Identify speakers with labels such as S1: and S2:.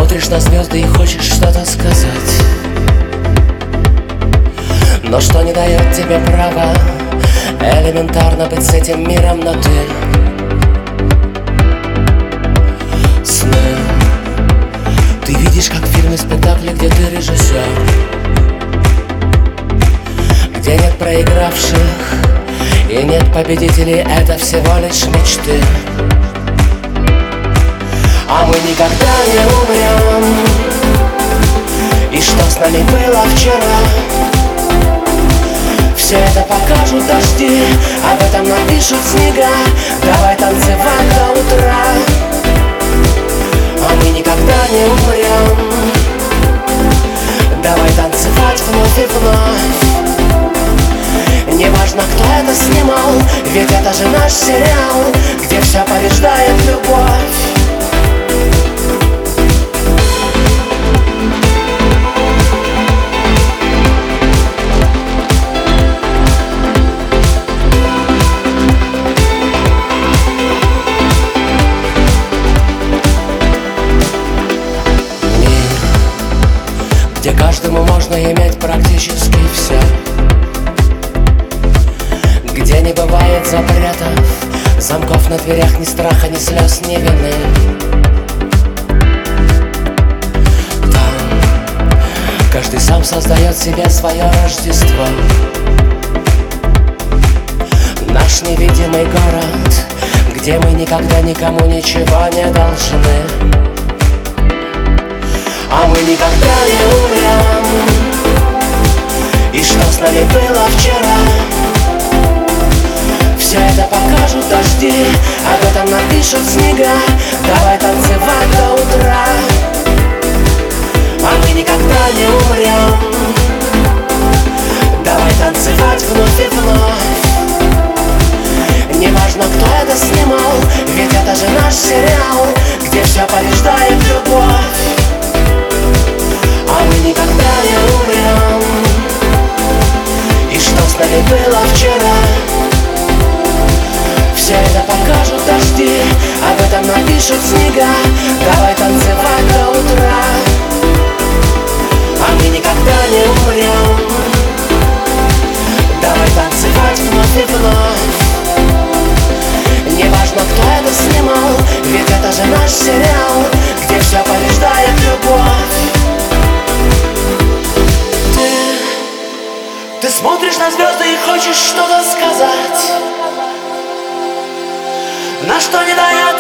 S1: Смотришь на звезды и хочешь что-то сказать, но что не дает тебе права элементарно быть с этим миром на «ты». Сны ты видишь как в фильме спектакле, где ты режиссер, где нет проигравших и нет победителей, это всего лишь мечты. А мы никогда не умрем, и что с нами было вчера, все это покажут дожди, об этом напишут снега. Давай танцевать до утра, а мы никогда не умрем. Давай танцевать вновь и вновь. Неважно, кто это снимал, ведь это же наш сериал, где все побеждает любовь. Где каждому можно иметь практически все, где не бывает запретов, замков на дверях, ни страха, ни слез, ни вины. Там каждый сам создает себе свое Рождество. Наш невидимый город, где мы никогда никому ничего не должны. А мы никогда не умрем, и что с нами было вчера, все это покажут дожди, об этом напишут снега. Давай танцевать до утра, а мы никогда не умрем. Давай танцевать вновь и вновь. Неважно, кто это снимал, ведь это же наш сериал, где все побеждает любовь. А мы никогда не умрем, и что с нами было вчера, все это покажут дожди, об этом напишут снега. Давай танцевать до утра, а мы никогда не умрем. Давай танцевать вновь и вновь. Неважно, кто это снимал, ведь это же наш сериал, где все побеждает любовь. Ты смотришь на звезды и хочешь что-то сказать, на что не дает